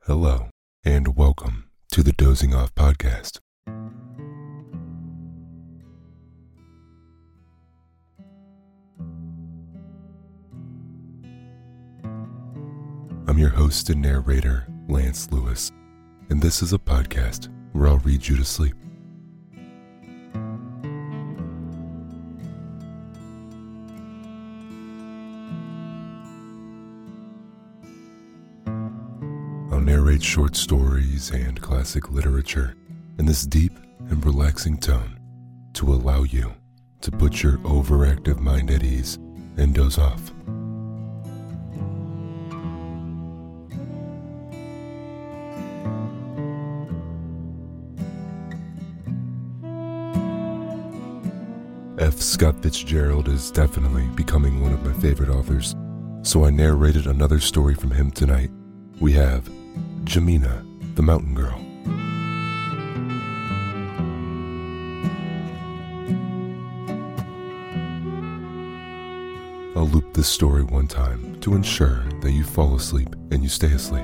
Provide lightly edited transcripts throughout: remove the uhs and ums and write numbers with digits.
Hello, and welcome to the Dozing Off Podcast. I'm your host and narrator, Lance Lewis, and this is a podcast where I'll read you to sleep. I'll narrate short stories and classic literature in this deep and relaxing tone to allow you to put your overactive mind at ease and doze off. F. Scott Fitzgerald is definitely becoming one of my favorite authors, so I narrated another story from him tonight. We have Jamina, the Mountain Girl. I'll loop this story one time to ensure that you fall asleep and you stay asleep.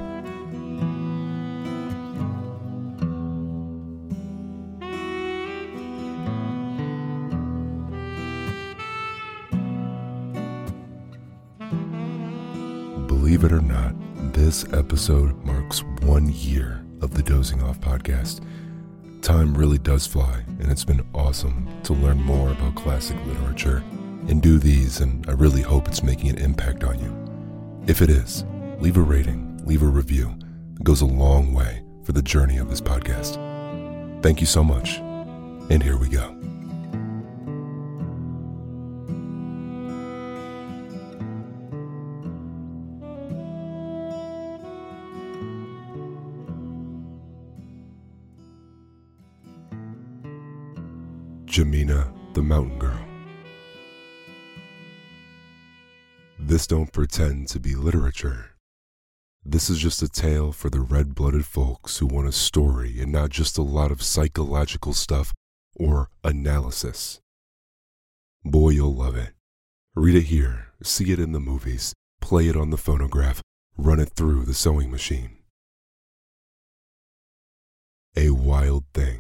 Believe it or not, this episode marks 1 year of the Dozing Off Podcast. Time really does fly, and it's been awesome to learn more about classic literature and do these, and I really hope it's making an impact on you. If it is, leave a rating, leave a review. It goes a long way for the journey of this podcast. Thank you so much, and here we go. Jamina, the Mountain Girl. This don't pretend to be literature. This is just a tale for the red-blooded folks who want a story and not just a lot of psychological stuff or analysis. Boy, you'll love it. Read it here, see it in the movies, play it on the phonograph, run it through the sewing machine. A wild thing.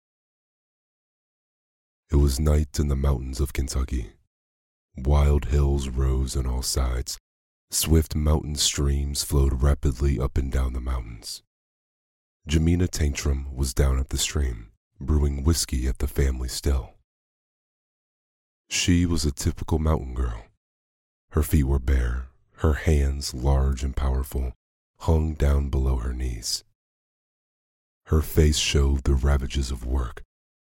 It was night in the mountains of Kentucky. Wild hills rose on all sides. Swift mountain streams flowed rapidly up and down the mountains. Jamina Tantrum was down at the stream, brewing whiskey at the family still. She was a typical mountain girl. Her feet were bare, her hands, large and powerful, hung down below her knees. Her face showed the ravages of work.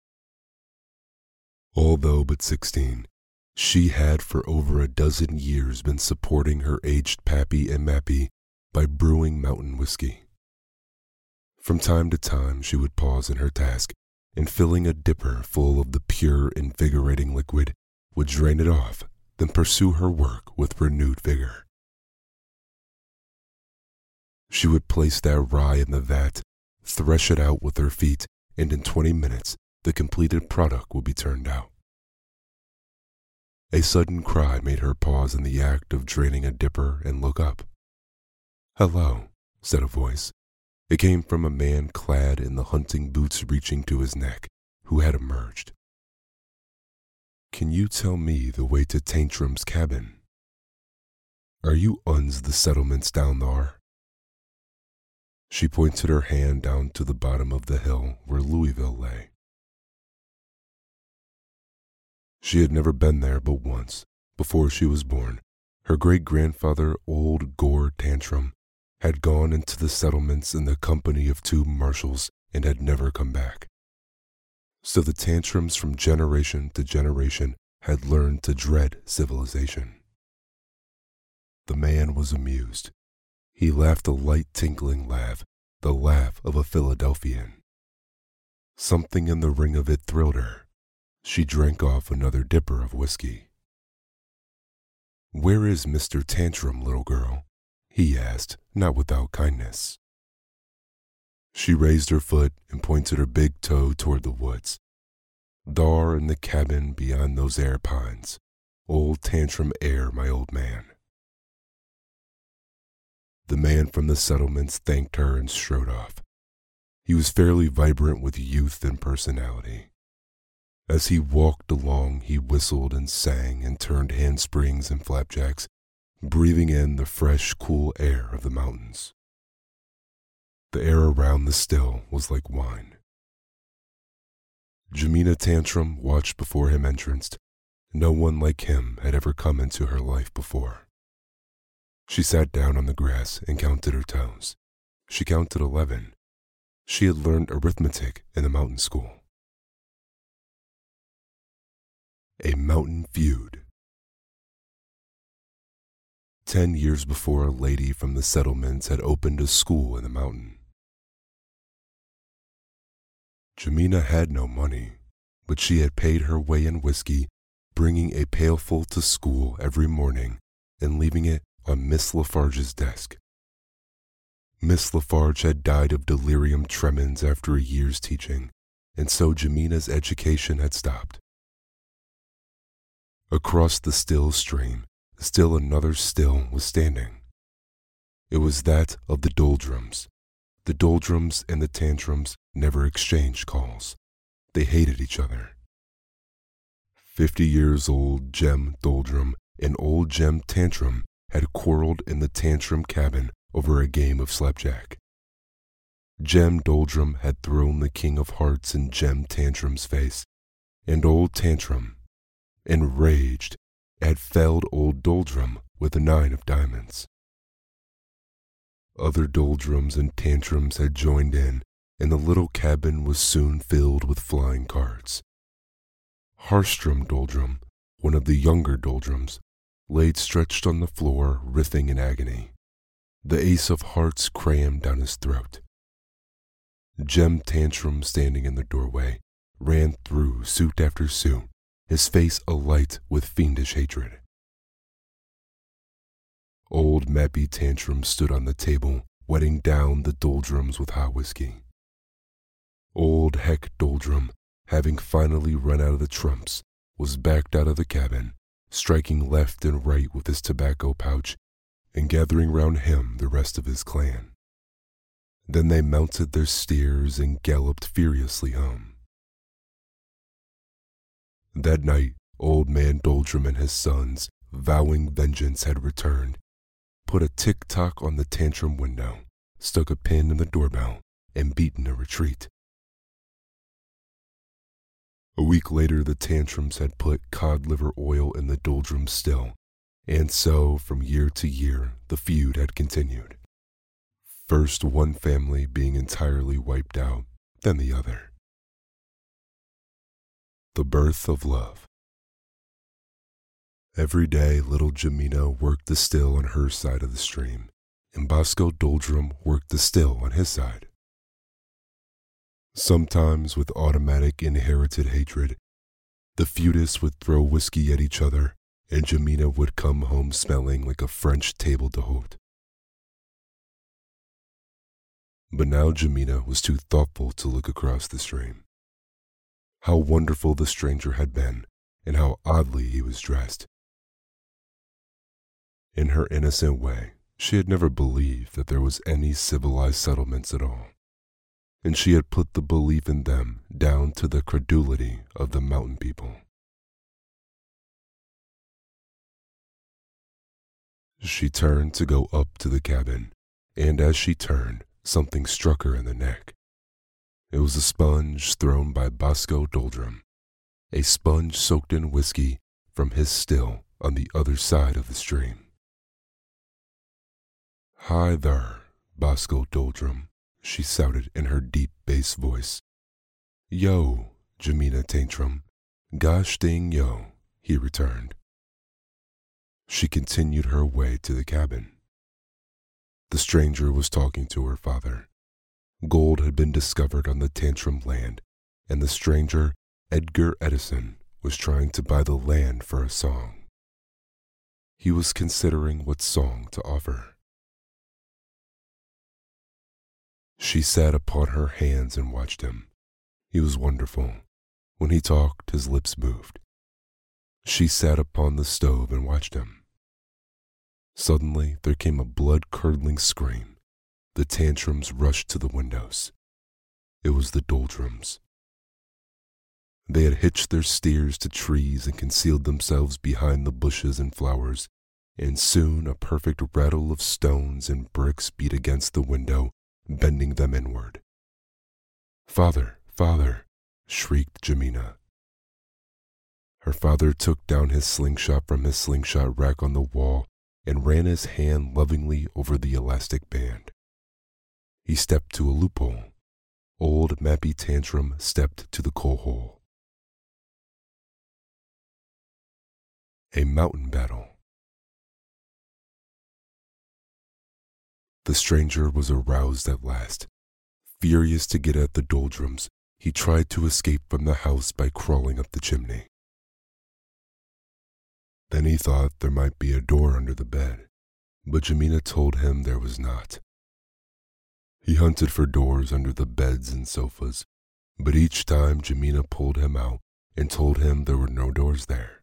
Although but 16, she had for over a dozen years been supporting her aged pappy and mappy by brewing mountain whiskey. From time to time, she would pause in her task, and filling a dipper full of the pure, invigorating liquid, would drain it off, then pursue her work with renewed vigor. She would place that rye in the vat, thresh it out with her feet, and in 20 minutes, the completed product would be turned out. A sudden cry made her pause in the act of draining a dipper and look up. "Hello," said a voice. It came from a man clad in the hunting boots reaching to his neck, who had emerged. "Can you tell me the way to Tantrum's cabin? Are you uns the settlements down thar?" She pointed her hand down to the bottom of the hill where Louisville lay. She had never been there but once, before she was born. Her great-grandfather, old Gore Tantrum, had gone into the settlements in the company of 2 marshals and had never come back. So the Tantrums from generation to generation had learned to dread civilization. The man was amused. He laughed a light tinkling laugh, the laugh of a Philadelphian. Something in the ring of it thrilled her. She drank off another dipper of whiskey. "Where is Mr. Tantrum, little girl?" he asked, not without kindness. She raised her foot and pointed her big toe toward the woods. "Dar in the cabin beyond those air pines. Old Tantrum air, my old man." The man from the settlements thanked her and strode off. He was fairly vibrant with youth and personality. As he walked along, he whistled and sang and turned handsprings and flapjacks, breathing in the fresh, cool air of the mountains. The air around the still was like wine. Jamina Tantrum watched before him entranced. No one like him had ever come into her life before. She sat down on the grass and counted her toes. She counted 11. She had learned arithmetic in the mountain school. A mountain feud. 10 years before, a lady from the settlements had opened a school in the mountain. Jamina had no money, but she had paid her way in whiskey, bringing a pailful to school every morning and leaving it on Miss Lafarge's desk. Miss Lafarge had died of delirium tremens after a year's teaching, and so Jamina's education had stopped. Across the still stream, still another still was standing. It was that of the Doldrums. The Doldrums and the Tantrums never exchanged calls. They hated each other. 50 years old Jem Doldrum and old Jem Tantrum had quarreled in the Tantrum cabin over a game of slapjack. Jem Doldrum had thrown the King of Hearts in Jem Tantrum's face, and old Tantrum, enraged, had felled old Doldrum with a 9 of diamonds. Other Doldrums and Tantrums had joined in, and the little cabin was soon filled with flying cards. Harstrom Doldrum, one of the younger Doldrums, laid stretched on the floor, writhing in agony. The ace of hearts crammed down his throat. Jem Tantrum, standing in the doorway, ran through suit after suit, his face alight with fiendish hatred. Old Mappy Tantrum stood on the table, wetting down the Doldrums with hot whiskey. Old Heck Doldrum, having finally run out of the trumps, was backed out of the cabin, striking left and right with his tobacco pouch and gathering round him the rest of his clan. Then they mounted their steers and galloped furiously home. That night, old man Doldrum and his sons, vowing vengeance, had returned, put a tick-tock on the Tantrum window, stuck a pin in the doorbell, and beaten a retreat. A week later, the Tantrums had put cod liver oil in the Doldrums still, and so, from year to year, the feud had continued. First one family being entirely wiped out, then the other. The birth of love. Every day, little Jamina worked the still on her side of the stream, and Bosco Doldrum worked the still on his side. Sometimes, with automatic inherited hatred, the feudists would throw whiskey at each other, and Jamina would come home smelling like a French table d'hôte. But now Jamina was too thoughtful to look across the stream. How wonderful the stranger had been, and how oddly he was dressed. In her innocent way, she had never believed that there was any civilized settlements at all, and she had put the belief in them down to the credulity of the mountain people. She turned to go up to the cabin, and as she turned, something struck her in the neck. It was a sponge thrown by Bosco Doldrum, a sponge soaked in whiskey from his still on the other side of the stream. "Hi there, Bosco Doldrum," she shouted in her deep bass voice. "Yo, Jamina Tantrum, gosh dang yo," he returned. She continued her way to the cabin. The stranger was talking to her father. Gold had been discovered on the Tantrum land, and the stranger, Edgar Edison, was trying to buy the land for a song. He was considering what song to offer. She sat upon her hands and watched him. He was wonderful. When he talked, his lips moved. She sat upon the stove and watched him. Suddenly, there came a blood-curdling scream. The tantrums rushed to the windows. It was the Doldrums. They had hitched their steers to trees and concealed themselves behind the bushes and flowers, and soon a perfect rattle of stones and bricks beat against the window, bending them inward. "Father, father!" shrieked Jemina. Her father took down his slingshot from his slingshot rack on the wall and ran his hand lovingly over the elastic band. He stepped to a loophole. Old Mappy Tantrum stepped to the coal hole. A mountain battle. The stranger was aroused at last. Furious to get at the Doldrums, he tried to escape from the house by crawling up the chimney. Then he thought there might be a door under the bed, but Jemina told him there was not. He hunted for doors under the beds and sofas, but each time Jemina pulled him out and told him there were no doors there.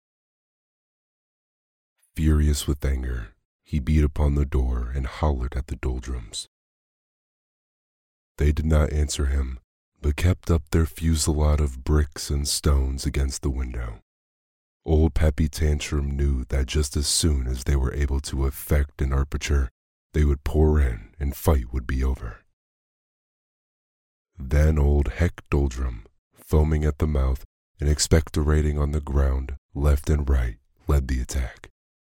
Furious with anger, he beat upon the door and hollered at the Doldrums. They did not answer him, but kept up their fusillade of bricks and stones against the window. Old Pappy Tantrum knew that just as soon as they were able to effect an aperture, they would pour in and fight would be over. Then old Heck Doldrum, foaming at the mouth and expectorating on the ground left and right, led the attack.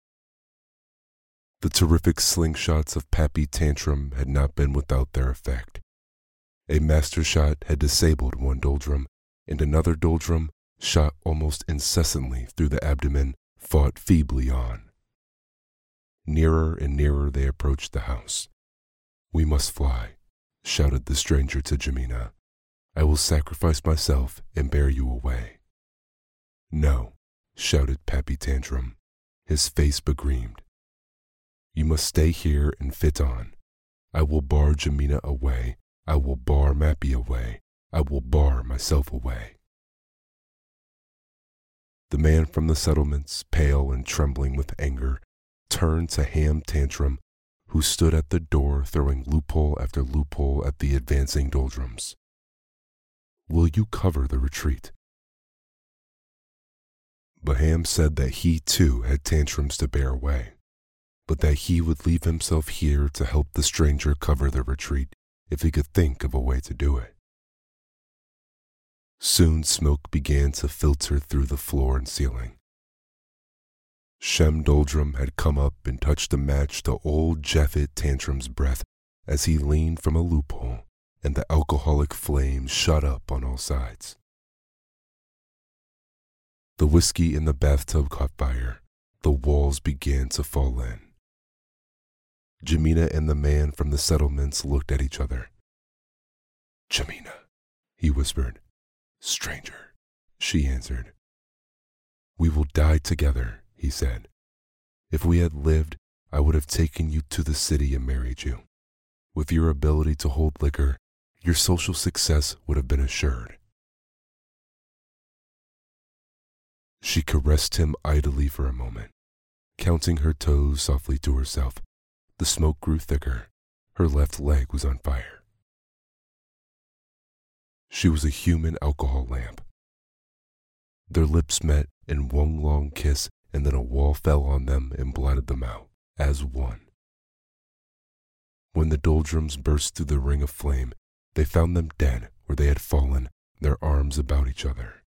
The terrific slingshots of Pappy Tantrum had not been without their effect. A master shot had disabled one Doldrum, and another Doldrum, shot almost incessantly through the abdomen, fought feebly on. Nearer and nearer they approached the house. "We must fly," shouted the stranger to Jemina. "I will sacrifice myself and bear you away." "No," shouted Pappy Tantrum, his face begrimed. "You must stay here and fit on. I will bar Jemina away. I will bar Mappy away. I will bar myself away." The man from the settlements, pale and trembling with anger, turned to Ham Tantrum, who stood at the door throwing loophole after loophole at the advancing Doldrums. "Will you cover the retreat?" But Ham said that he too had Tantrums to bear away, but that he would leave himself here to help the stranger cover the retreat if he could think of a way to do it. Soon smoke began to filter through the floor and ceiling. Shem Doldrum had come up and touched a match to old Japhet Tantrum's breath as he leaned from a loophole, and the alcoholic flames shot up on all sides. The whiskey in the bathtub caught fire. The walls began to fall in. Jemina and the man from the settlements looked at each other. "Jemina," he whispered. "Stranger," she answered. "We will die together," he said. "If we had lived, I would have taken you to the city and married you. With your ability to hold liquor, your social success would have been assured." She caressed him idly for a moment, counting her toes softly to herself. The smoke grew thicker. Her left leg was on fire. She was a human alcohol lamp. Their lips met in one long kiss, and then a wall fell on them and blotted them out, as one. When the Doldrums burst through the ring of flame, they found them dead where they had fallen, their arms about each other.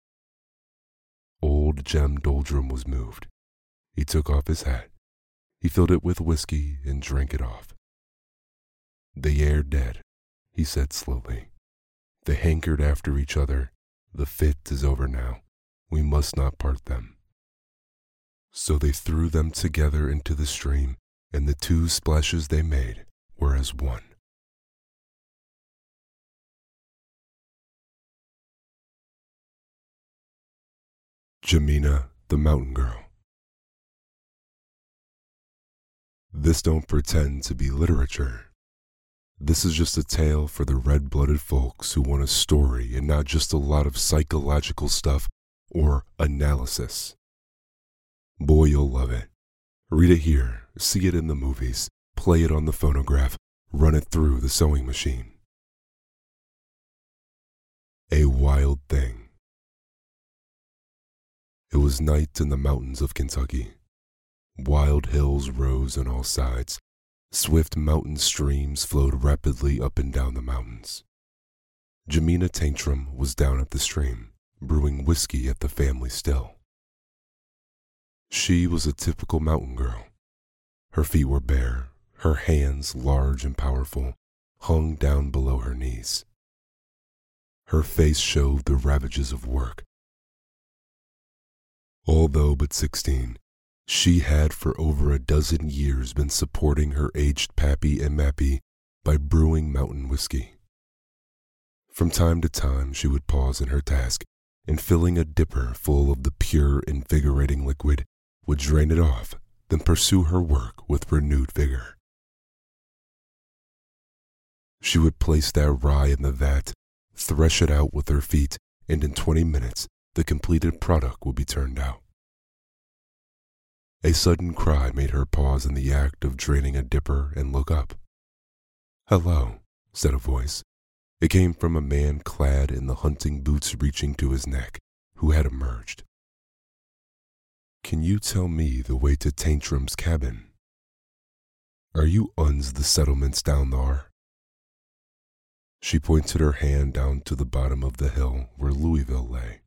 Old Jem Doldrum was moved. He took off his hat. He filled it with whiskey and drank it off. "They are dead," he said slowly. "They hankered after each other. The fit is over now. We must not part them." So they threw them together into the stream, and the two splashes they made were as one. Jemina, the Mountain Girl. This don't pretend to be literature. This is just a tale for the red-blooded folks who want a story and not just a lot of psychological stuff or analysis. Boy, you'll love it. Read it here, see it in the movies, play it on the phonograph, run it through the sewing machine. A wild thing. It was night in the mountains of Kentucky. Wild hills rose on all sides. Swift mountain streams flowed rapidly up and down the mountains. Jemina Tantrum was down at the stream, brewing whiskey at the family still. She was a typical mountain girl. Her feet were bare, her hands, large and powerful, hung down below her knees. Her face showed the ravages of work. Although but 16, she had for over a dozen years been supporting her aged pappy and mappy by brewing mountain whiskey. From time to time she would pause in her task, and filling a dipper full of the pure, invigorating liquid, would drain it off, then pursue her work with renewed vigor. She would place that rye in the vat, thresh it out with her feet, and in 20 minutes the completed product would be turned out. A sudden cry made her pause in the act of draining a dipper and look up. "Hello," said a voice. It came from a man clad in the hunting boots reaching to his neck, who had emerged. "Can you tell me the way to Tantrum's cabin? Are you uns the settlements down thar?" She pointed her hand down to the bottom of the hill where Louisville lay.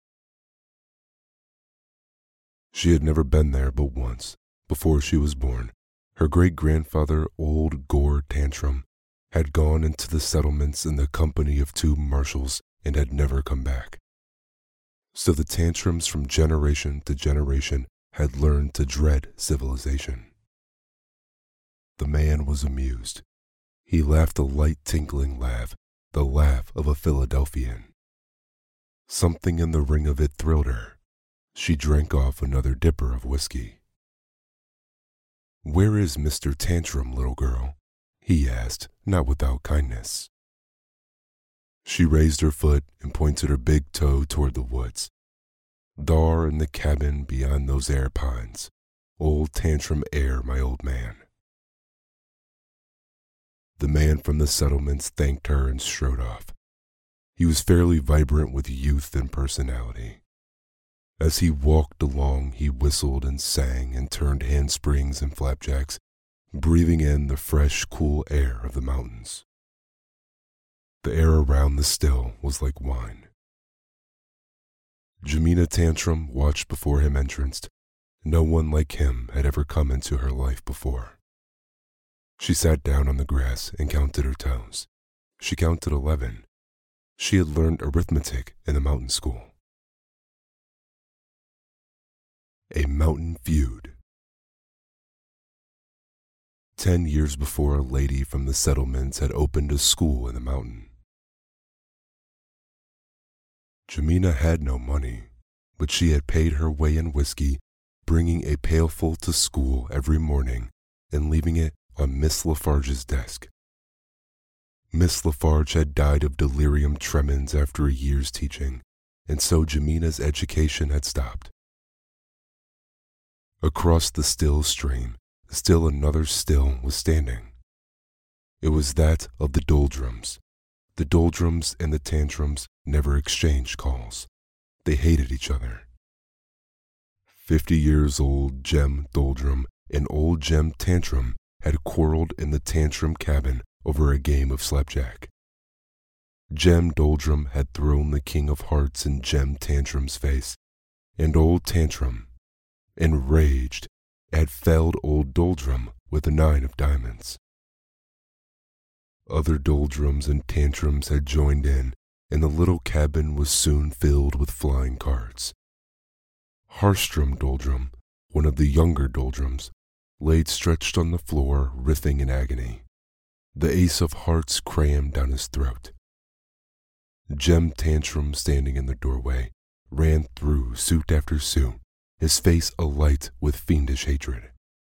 She had never been there but once, before she was born. Her great-grandfather, old Gore Tantrum, had gone into the settlements in the company of 2 marshals and had never come back. So the Tantrums from generation to generation had learned to dread civilization. The man was amused. He laughed a light tinkling laugh, the laugh of a Philadelphian. Something in the ring of it thrilled her. She drank off another dipper of whiskey. "Where is Mr. Tantrum, little girl?" he asked, not without kindness. She raised her foot and pointed her big toe toward the woods. "Thar in the cabin beyond those air pines. Old Tantrum air, my old man." The man from the settlements thanked her and strode off. He was fairly vibrant with youth and personality. As he walked along, he whistled and sang and turned handsprings and flapjacks, breathing in the fresh, cool air of the mountains. The air around the still was like wine. Jemina Tantrum watched before him entranced. No one like him had ever come into her life before. She sat down on the grass and counted her toes. She counted 11. She had learned arithmetic in the mountain school. A mountain feud. 10 years before, a lady from the settlements had opened a school in the mountain. Jemina had no money, but she had paid her way in whiskey, bringing a pailful to school every morning and leaving it on Miss Lafarge's desk. Miss Lafarge had died of delirium tremens after a year's teaching, and so Jemina's education had stopped. Across the still stream, still another still was standing. It was that of the Doldrums. The Doldrums and the Tantrums never exchanged calls. They hated each other. 50 years old Jem Doldrum and old Jem Tantrum had quarreled in the Tantrum cabin over a game of slapjack. Jem Doldrum had thrown the king of hearts in Jem Tantrum's face, and old Tantrum, enraged, had felled old Doldrum with a 9 of diamonds. Other Doldrums and Tantrums had joined in, and the little cabin was soon filled with flying cards. Harstrom Doldrum, one of the younger Doldrums, laid stretched on the floor, writhing in agony. The ace of hearts crammed down his throat. Jem Tantrum, standing in the doorway, ran through suit after suit, his face alight with fiendish hatred.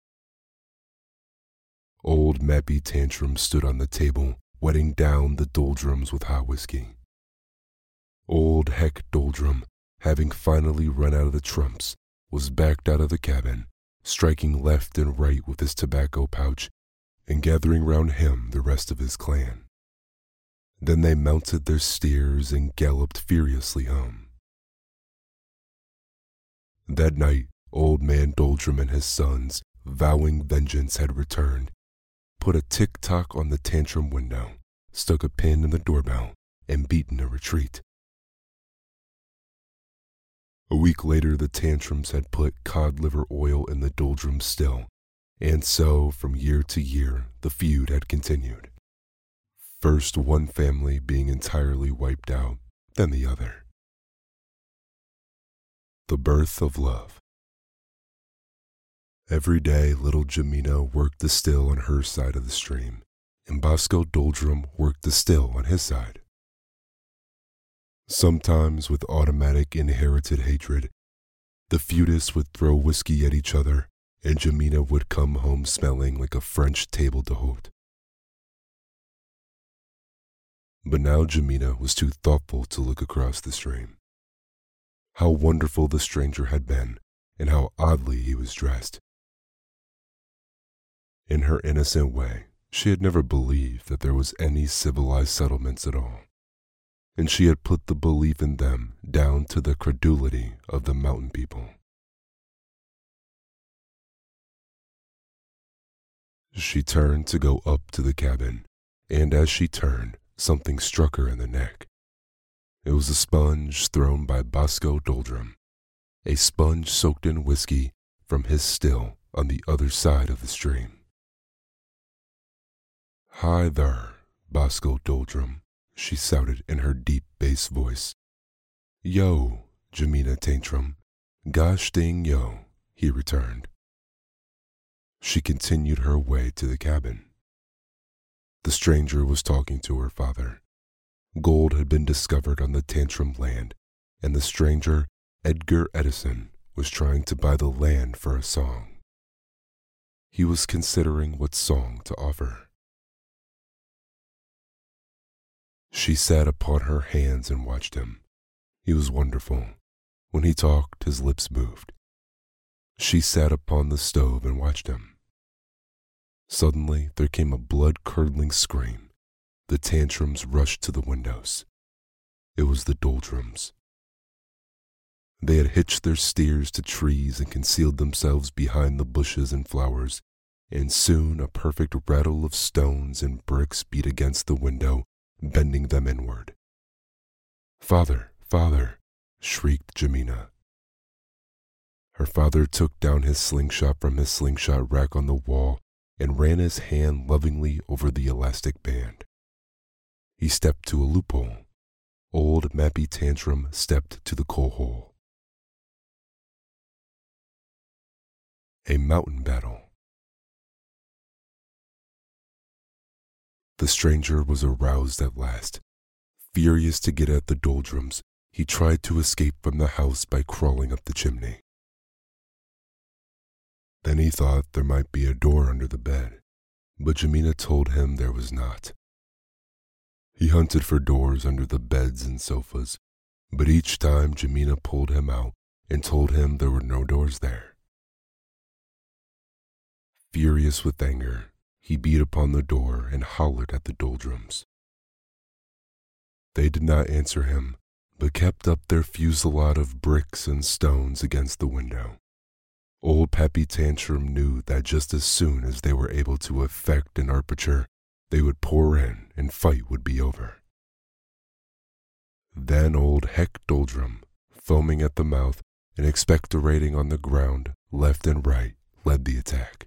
Old Mappy Tantrum stood on the table, wetting down the Doldrums with hot whiskey. Old Heck Doldrum, having finally run out of the trumps, was backed out of the cabin, striking left and right with his tobacco pouch and gathering round him the rest of his clan. Then they mounted their steers and galloped furiously home. That night, Old Man Doldrum and his sons, vowing vengeance, had returned, put a tick-tock on the tantrum window, stuck a pin in the doorbell, and beaten a retreat. A week later, the Tantrums had put cod liver oil in the Doldrums still, and so, from year to year, the feud had continued. First one family being entirely wiped out, then the other. The birth of love. Every day, little Jemina worked the still on her side of the stream, and Bosco Doldrum worked the still on his side. Sometimes, with automatic inherited hatred, the feudists would throw whiskey at each other, and Jemina would come home smelling like a French table d'hôte. But now Jemina was too thoughtful to look across the stream. How wonderful the stranger had been, and how oddly he was dressed. In her innocent way, she had never believed that there was any civilized settlements at all, and she had put the belief in them down to the credulity of the mountain people. She turned to go up to the cabin, and as she turned, something struck her in the neck. It was a sponge thrown by Bosco Doldrum, a sponge soaked in whiskey from his still on the other side of the stream. "Hi there, Bosco Doldrum," she shouted in her deep bass voice. "Yo, Jemina Tantrum, gosh dang yo," he returned. She continued her way to the cabin. The stranger was talking to her father. Gold had been discovered on the Tantrum land, and the stranger, Edgar Edison, was trying to buy the land for a song. He was considering what song to offer. She sat upon her hands and watched him. He was wonderful. When he talked, his lips moved. She sat upon the stove and watched him. Suddenly, there came a blood-curdling scream. The Tantrums rushed to the windows. It was the Doldrums. They had hitched their steers to trees and concealed themselves behind the bushes and flowers, and soon a perfect rattle of stones and bricks beat against the window, bending them inward. "Father, father," shrieked Jemina. Her father took down his slingshot from his slingshot rack on the wall and ran his hand lovingly over the elastic band. He stepped to a loophole. Old Mappy Tantrum stepped to the coal hole. A mountain battle. The stranger was aroused at last. Furious to get at the Doldrums, he tried to escape from the house by crawling up the chimney. Then he thought there might be a door under the bed, but Jemina told him there was not. He hunted for doors under the beds and sofas, but each time Jemina pulled him out and told him there were no doors there. Furious with anger, he beat upon the door and hollered at the Doldrums. They did not answer him, but kept up their fusillade of bricks and stones against the window. Old Pappy Tantrum knew that just as soon as they were able to effect an aperture, they would pour in and fight would be over. Then old Heck Doldrum, foaming at the mouth and expectorating on the ground, left and right, led the attack.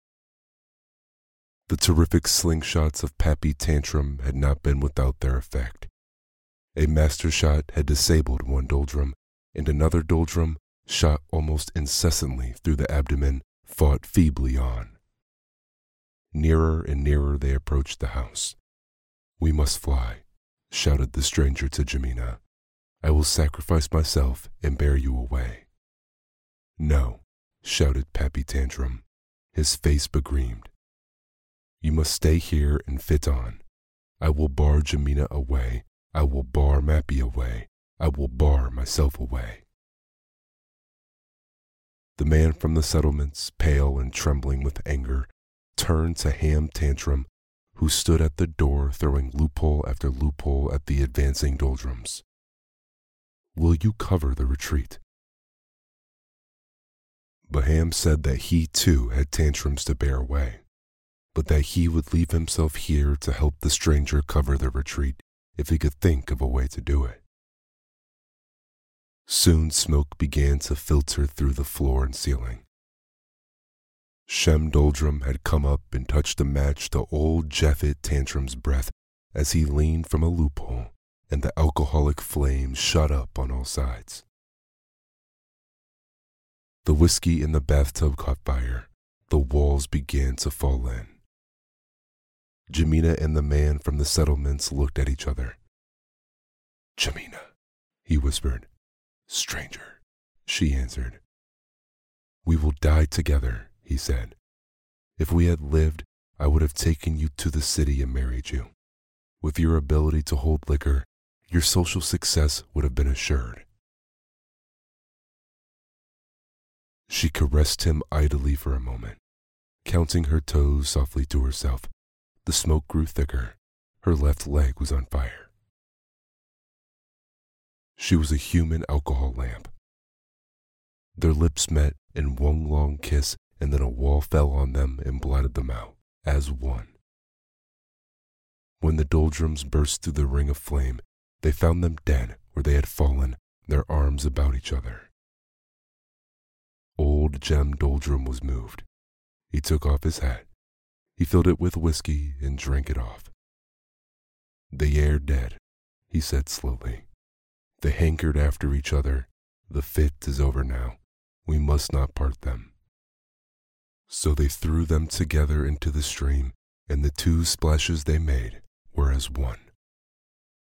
The terrific slingshots of Pappy Tantrum had not been without their effect. A master shot had disabled one Doldrum, and another Doldrum, shot almost incessantly through the abdomen, fought feebly on. Nearer and nearer they approached the house. "We must fly," shouted the stranger to Jemina. "I will sacrifice myself and bear you away." "No," shouted Pappy Tantrum, his face begrimed. "You must stay here and fit on. I will bar Jemina away. I will bar Mappy away. I will bar myself away." The man from the settlements, pale and trembling with anger, turned to Ham Tantrum, who stood at the door throwing loophole after loophole at the advancing doldrums. "Will you cover the retreat?" But Ham said that he too had tantrums to bear away, but that he would leave himself here to help the stranger cover the retreat if he could think of a way to do it. Soon smoke began to filter through the floor and ceiling. Shem Doldrum had come up and touched a match to old Japhet Tantrum's breath as he leaned from a loophole, and the alcoholic flames shot up on all sides. The whiskey in the bathtub caught fire. The walls began to fall in. Jamina and the man from the settlements looked at each other. "Jamina," he whispered. "Stranger," she answered. "We will die together," he said. "If we had lived, I would have taken you to the city and married you. With your ability to hold liquor, your social success would have been assured." She caressed him idly for a moment, counting her toes softly to herself. The smoke grew thicker. Her left leg was on fire. She was a human alcohol lamp. Their lips met in one long kiss, and then a wall fell on them and blotted them out as one. When the doldrums burst through the ring of flame, they found them dead where they had fallen, their arms about each other. Old Jem Doldrum was moved. He took off his hat. He filled it with whiskey and drank it off. "They are dead," he said slowly. "They hankered after each other. The fit is over now. We must not part them." So they threw them together into the stream, and the two splashes they made were as one.